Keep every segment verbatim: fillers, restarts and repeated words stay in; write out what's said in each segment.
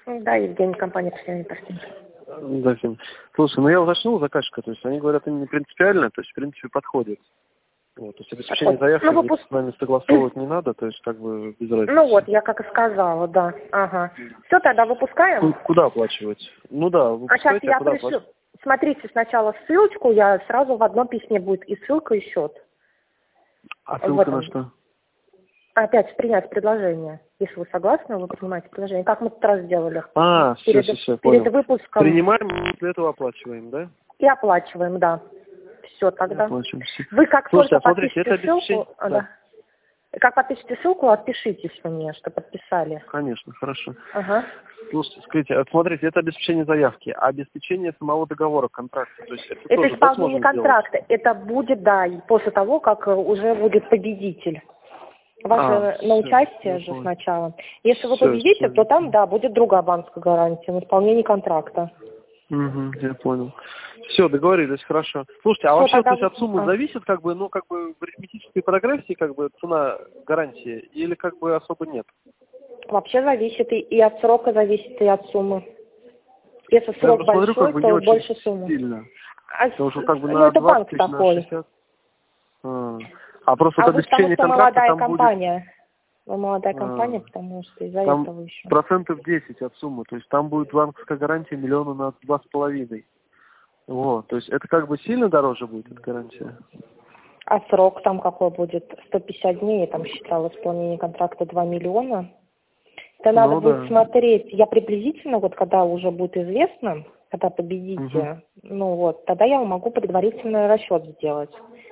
Да, Евгений, компания «Постоянный партнер». Да, Фим. Слушай, ну я уточнил у заказчика, то есть они говорят, они не принципиально, то есть в принципе подходит. Вот, то есть обеспечение заявки ну, выпуск... с нами согласовывать не надо, то есть как бы без разницы. Ну вот, я как и сказала, да. Ага. Все, тогда выпускаем? Куда оплачивать? Ну да, А выпускайте, сейчас я а куда пришлю. оплачивать? Смотрите сначала ссылочку, я сразу в одном письме будет и ссылка, и счет. А ссылка на что? Опять принять предложение. Если вы согласны, вы принимаете предложение. Как мы в тот раз сделали. А, все, перед, все, все, перед понял. выпуском. Принимаем, после этого оплачиваем, да? И оплачиваем, да. Все тогда. Оплачиваем, все. Вы как Слушайте, только а смотрите, подпишете это обеспечение... ссылку, а, Да. да. Как подпишите ссылку, отпишитесь мне, что подписали. Конечно, хорошо. Ага. Слушайте, скажите, а смотрите, это обеспечение заявки, а обеспечение самого договора, контракта, то есть это, Это тоже исполнение возможно контракта. сделать? Это будет, да, и после того, как уже будет победитель. Вас А, же на все, участие я же понял. сначала. Если вы Все, победите, все. то там, да, будет другая банковская гарантия на исполнение контракта. Угу, я понял. Все, договорились, хорошо. Слушайте, а Всё, вообще, тогда то есть вы- от суммы а. зависит, как бы, ну, как бы в арифметической прогрессии, как бы цена гарантии, или как бы особо нет? Вообще зависит и, и от срока зависит, и от суммы. Если Я срок просто смотрю, большой, как бы не то очень больше суммы. сильно. А, Потому что как бы ну, на это двадцать банк тысяч, на такой. шестьдесят. А, а просто А вот вы потому обеспечение что контракта молодая там будет... компания. Вы молодая а, компания, потому что из-за Там этого еще. процентов десять от суммы, то есть там будет банковская гарантия миллиона на два с половиной. Вот, то есть это как бы сильно дороже будет, эта гарантия? А срок там какой будет? сто пятьдесят дней, я там считала исполнение контракта два миллиона. Это Ну, надо будет да. смотреть. Я приблизительно, вот когда уже будет известно, когда победите, Угу. ну вот, тогда я могу предварительный расчет сделать.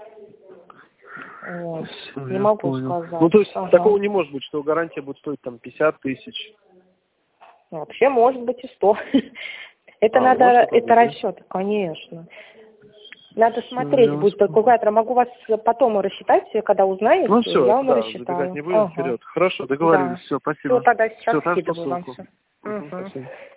Вот. Всё, Не я могу понял. сказать. Ну, то есть Ага. такого не может быть, что гарантия будет стоить там пятьдесят тысяч. Вообще, может быть, и сто. Это А, надо, может такое это быть, да? расчет, конечно. Надо Всё, смотреть я вас будет понял. калькулятор. Могу вас потом рассчитать, когда узнаете, Ну все, я это вам да, забегать рассчитаю. не будем Ага. вперед. Хорошо, договорились, Да. все, Все, спасибо. тогда сейчас Все, там жду скидываю вам ссылку. все. Угу, Угу. спасибо.